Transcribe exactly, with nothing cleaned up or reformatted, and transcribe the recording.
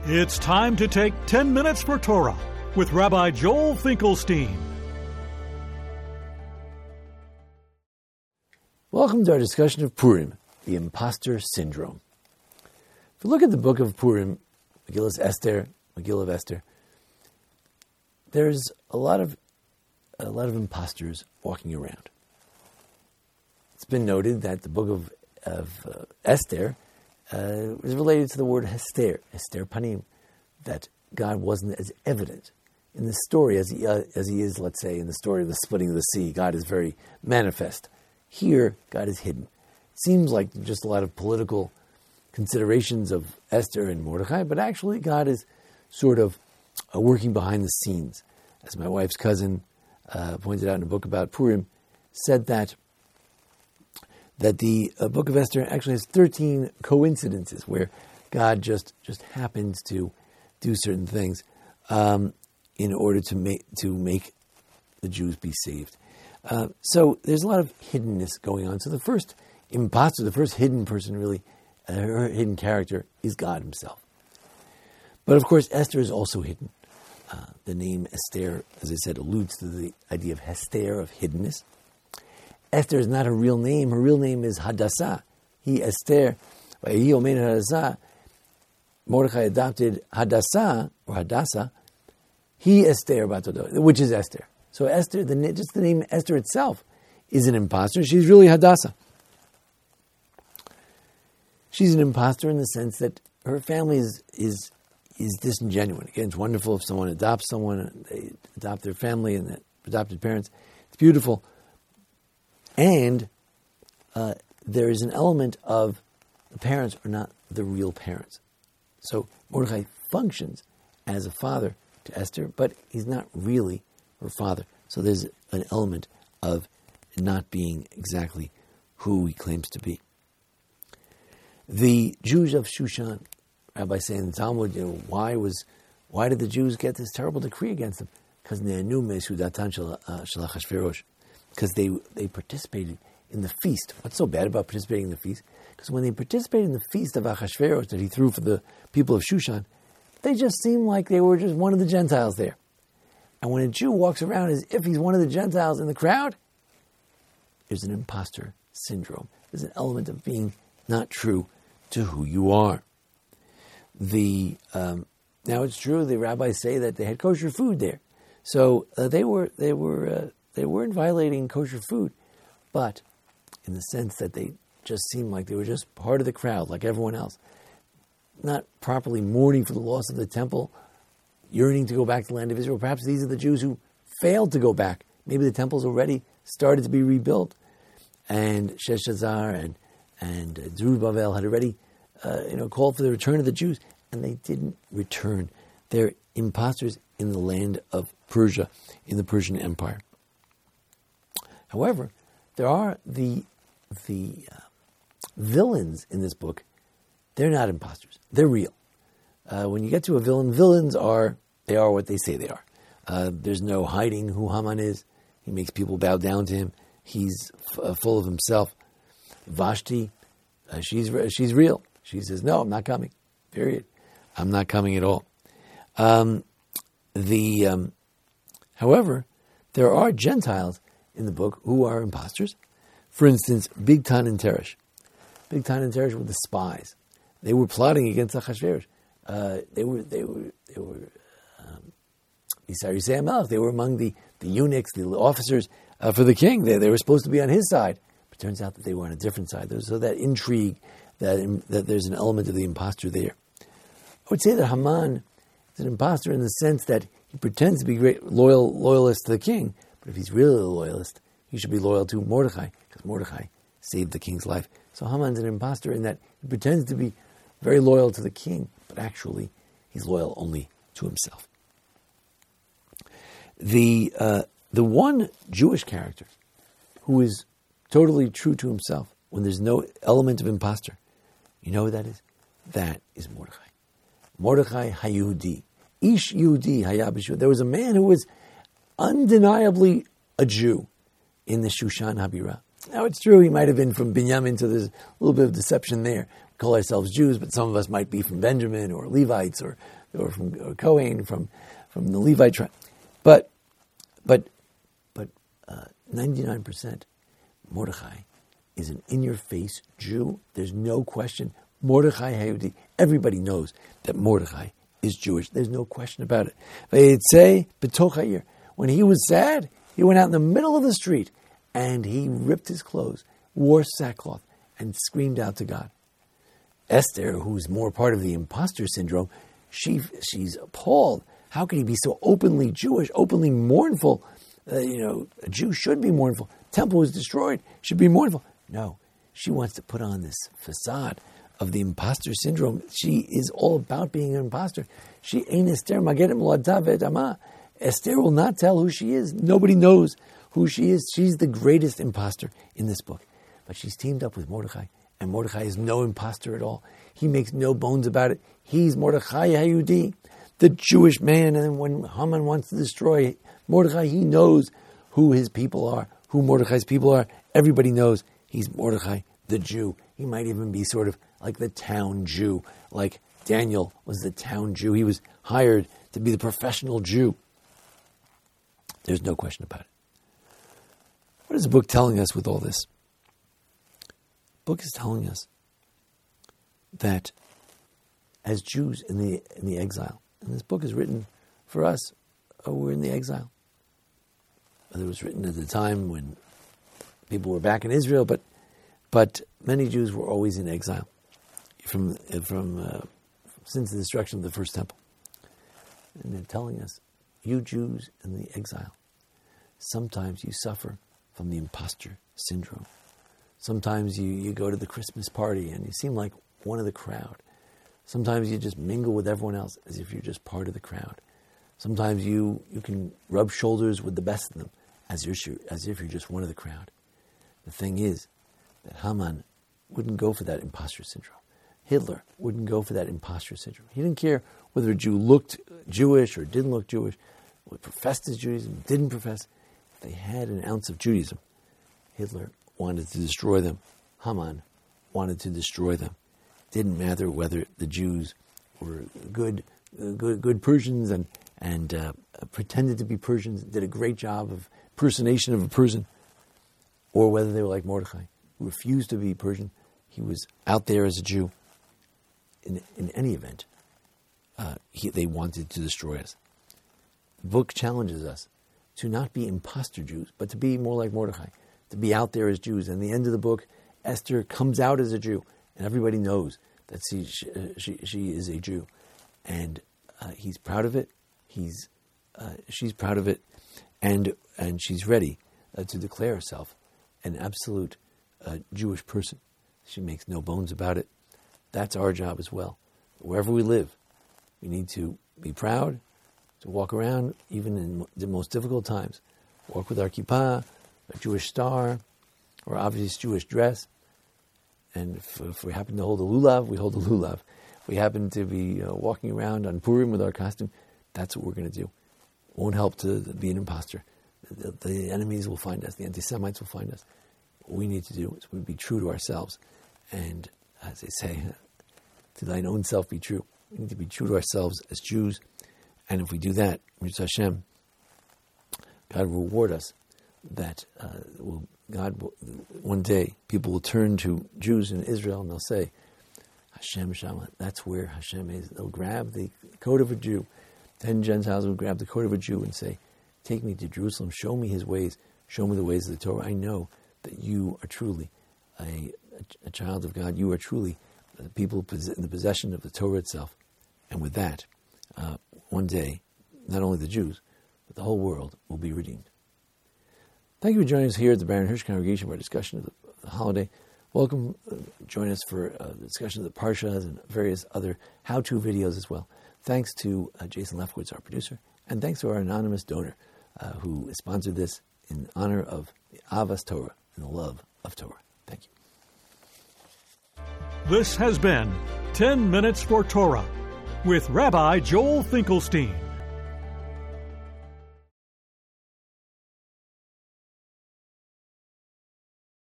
It's time to take ten minutes for Torah with Rabbi Joel Finkelstein. Welcome to our discussion of Purim, the imposter syndrome. If you look at the book of Purim, Megillah Esther, Megillah of Esther, there's a lot of a lot of imposters walking around. It's been noted that the book of, of uh, Esther uh, is related to the word Hester, Hester Panim, that God wasn't as evident in the story as he, uh, as he is, let's say, in the story of the splitting of the sea. God is very manifest. Here, God is hidden. It seems like just a lot of political considerations of Esther and Mordechai, but actually God is sort of uh, working behind the scenes. As my wife's cousin uh, pointed out in a book about Purim, said that that the uh, book of Esther actually has thirteen coincidences where God just, just happens to do certain things um, in order to make to make the Jews be saved. Uh, so there's a lot of hiddenness going on. So the first imposter, the first hidden person really, uh, her hidden character is God himself. But of course Esther is also hidden. Uh, the name Esther, as I said, alludes to the idea of Hester, of hiddenness. Esther is not her real name. Her real name is Hadassah. He, Esther, he omeid Hadassah. Mordechai adopted Hadassah, or Hadassah. He, Esther, which is Esther. So Esther, the, just the name Esther itself is an imposter. She's really Hadassah. She's an imposter in the sense that her family is is is disingenuous. Again, it's wonderful if someone adopts someone, they adopt their family and the adopted parents. It's beautiful. And uh, there is an element of the parents are not the real parents. So Mordechai functions as a father to Esther, but he's not really her father. So there's an element of not being exactly who he claims to be. The Jews of Shushan, Rabbi saying in the Talmud, you know, why was why did the Jews get this terrible decree against them? Because because they they participated in the feast. What's so bad about participating in the feast? Because when they participated in the feast of Achashverosh that he threw for the people of Shushan, they just seemed like they were just one of the Gentiles there. And when a Jew walks around as if he's one of the Gentiles in the crowd, there's an imposter syndrome. There's an element of being not true to who you are. The um, now it's true the rabbis say that they had kosher food there, so uh, they were they were uh, they weren't violating kosher food, but in the sense that they just seemed like they were just part of the crowd, like everyone else, not properly mourning for the loss of the temple, yearning to go back to the land of Israel. Perhaps these are the Jews who failed to go back. Maybe the temple's already started to be rebuilt, and Sheshazar and and uh, Zerubbabel had already uh, you know called for the return of the Jews, and they didn't return. They're imposters in the land of Persia, in the Persian Empire. However, there are the the uh, villains in this book. They're not imposters. They're real. Uh, when you get to a villain, villains are, they are what they say they are. Uh, there's no hiding who Haman is. He makes people bow down to him. He's f- uh, full of himself. Vashti, uh, she's she's real. She says, no, I'm not coming. Period. I'm not coming at all. Um, the um, However, there are Gentiles in the book who are imposters. For instance, Bigtan and Teresh. Bigtan and Teresh were the spies. They were plotting against Achashverosh. Uh, they were they were they were um, they were among the, the eunuchs, the officers uh, for the king. They they were supposed to be on his side, but it turns out that they were on a different side. There's so that intrigue, that in, that there's an element of the impostor there. I would say that Haman is an impostor in the sense that he pretends to be great loyal loyalist to the king, but if he's really a loyalist, he should be loyal to Mordechai, because Mordechai saved the king's life. So Haman's an impostor in that he pretends to be very loyal to the king, but actually he's loyal only to himself. The uh, the one Jewish character who is totally true to himself when there's no element of impostor, you know who that is? That is Mordechai. Mordechai Hayehudi. Ish Yehudi Hayabishu. There was a man who was undeniably a Jew in the Shushan Habira. Now it's true he might have been from Binyamin, so there's a little bit of deception there. We call ourselves Jews, but some of us might be from Benjamin or Levites or or from or Cohen, from from the Levite tribe. But but but uh, ninety-nine percent Mordechai is an in-your-face Jew. There's no question. Mordechai Hayudi. Everybody knows that Mordechai is Jewish. There's no question about it. Vayetze b'toch ha'ir. When he was sad, he went out in the middle of the street and he ripped his clothes, wore sackcloth, and screamed out to God. Esther, who's more part of the imposter syndrome, she she's appalled. How could he be so openly Jewish, openly mournful? Uh, you know, a Jew should be mournful. Temple was destroyed, should be mournful. No, she wants to put on this facade of the imposter syndrome. She is all about being an imposter. She ain't Esther Magedim Ladavet Ama. Esther will not tell who she is. Nobody knows who she is. She's the greatest imposter in this book. But she's teamed up with Mordechai, and Mordechai is no imposter at all. He makes no bones about it. He's Mordechai Hayudi, the Jewish man, and when Haman wants to destroy Mordechai, he knows who his people are, who Mordechai's people are. Everybody knows he's Mordechai, the Jew. He might even be sort of like the town Jew, like Daniel was the town Jew. He was hired to be the professional Jew. There's no question about it. What is the book telling us with all this? The book is telling us that as Jews in the in the exile, and this book is written for us, oh, we're in the exile. It was written at the time when people were back in Israel, but but many Jews were always in exile from from uh, since the destruction of the first temple. And they're telling us, you Jews in the exile, sometimes you suffer from the imposter syndrome. Sometimes you, you go to the Christmas party and you seem like one of the crowd. Sometimes you just mingle with everyone else as if you're just part of the crowd. Sometimes you, you can rub shoulders with the best of them as, you're, as if you're just one of the crowd. The thing is that Haman wouldn't go for that imposter syndrome. Hitler wouldn't go for that imposter syndrome. He didn't care whether a Jew looked Jewish or didn't look Jewish, professed his Judaism, didn't profess. If they had an ounce of Judaism, Hitler wanted to destroy them. Haman wanted to destroy them. Didn't matter whether the Jews were good, uh, good, good Persians and and uh, pretended to be Persians, did a great job of impersonation of a Persian, or whether they were like Mordechai, who refused to be Persian. He was out there as a Jew. In in any event, uh, he, they wanted to destroy us. The book challenges us to not be imposter Jews, but to be more like Mordechai, to be out there as Jews. And at the end of the book, Esther comes out as a Jew, and everybody knows that she she, she, she is a Jew, and uh, he's proud of it. He's uh, she's proud of it, and and she's ready uh, to declare herself an absolute uh, Jewish person. She makes no bones about it. That's our job as well. Wherever we live, we need to be proud, to walk around, even in the most difficult times. Walk with our kippah, our Jewish star, our obvious Jewish dress. And if, if we happen to hold a lulav, we hold a lulav. If we happen to be uh, walking around on Purim with our costume, that's what we're going to do. It won't help to be an imposter. The, the enemies will find us. The anti-Semites will find us. What we need to do is we be true to ourselves. And as they say, to thine own self be true. We need to be true to ourselves as Jews. And if we do that, Mitzvah Hashem, God will reward us. That uh, will, God will, one day, people will turn to Jews in Israel and they'll say, Hashem Shama, that's where Hashem is. They'll grab the coat of a Jew. Ten Gentiles will grab the coat of a Jew and say, take me to Jerusalem, show me his ways, show me the ways of the Torah. I know that you are truly a, a child of God. You are truly the people in the possession of the Torah itself. And with that, uh, one day, not only the Jews, but the whole world will be redeemed. Thank you for joining us here at the Baron Hirsch Congregation for our discussion of the, the holiday. Welcome. Uh, join us for a uh, discussion of the Parshas and various other how-to videos as well. Thanks to uh, Jason Lefkowitz, our producer, and thanks to our anonymous donor uh, who sponsored this in honor of the Avas Torah and the love of Torah. Thank you. This has been ten minutes for Torah with Rabbi Joel Finkelstein.